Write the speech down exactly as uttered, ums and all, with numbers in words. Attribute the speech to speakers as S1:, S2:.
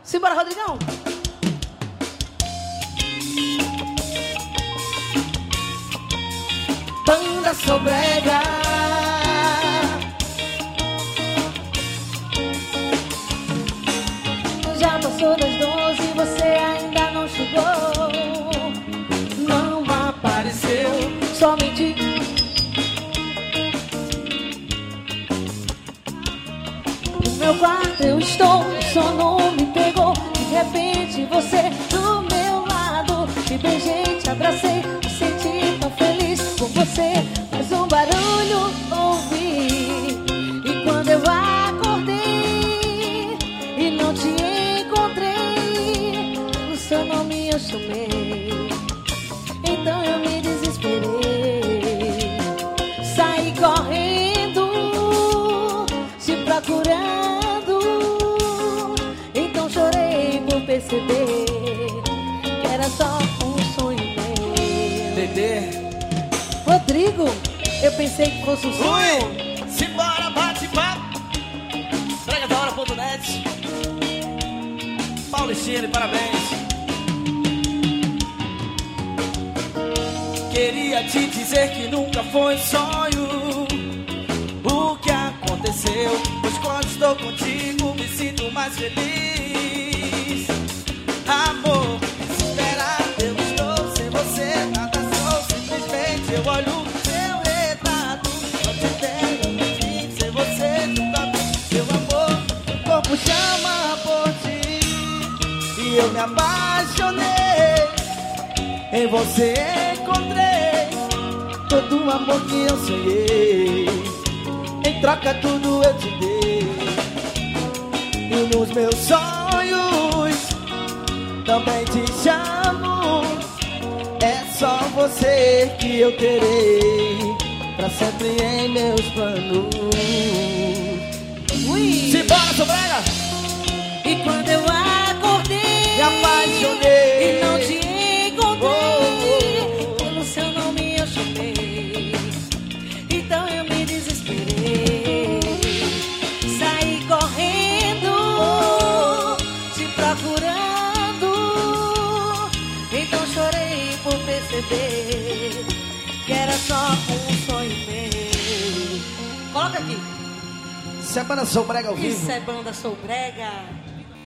S1: Simbora, Rodrigão. Banda Sou Brega. Já passou das doze e você ainda não chegou. Não apareceu, somente no meu quarto eu estou, o sono me pegou. De repente você do meu lado, te beijei, te abracei, me senti tão feliz com você. Mas um barulho ouvi, e quando eu acordei e não te encontrei, o seu nome eu chamei. Então eu me desesperei, saí correndo, te procurando. Então chorei por perceber que era só um sonho meu.
S2: Dedê,
S1: Rodrigo, eu pensei que fosse um sonho.
S2: ui, simbora, bate papo. Brega da hora ponto net. Paulistine, parabéns. Queria te dizer que nunca foi sonho o que aconteceu, pois quando estou contigo me sinto mais feliz. Amor, desesperado eu estou sem você, nada sou, simplesmente eu olho o seu retrato. Não te entendo, enfim, sem você nunca vi. Meu amor, o corpo chama por ti e eu me apaixonei. Em você encontrei todo o amor que eu sonhei. Em troca tudo eu te dei. E nos meus sonhos também te chamo. É só você que eu terei pra sempre em meus planos.
S1: Ui.
S2: Simbora, Sou Brega!
S1: E quando eu acordei
S2: Me apaixonei
S1: e não te encontrei,
S2: oh, oh.
S1: pelo seu nome eu chamei. Então eu me desesperei, saí correndo, te procurando. Então chorei por perceber que era só um sonho meu. Coloca aqui.
S2: Isso é Banda Sou Brega ao vivo.
S1: Isso é Banda Sou Brega.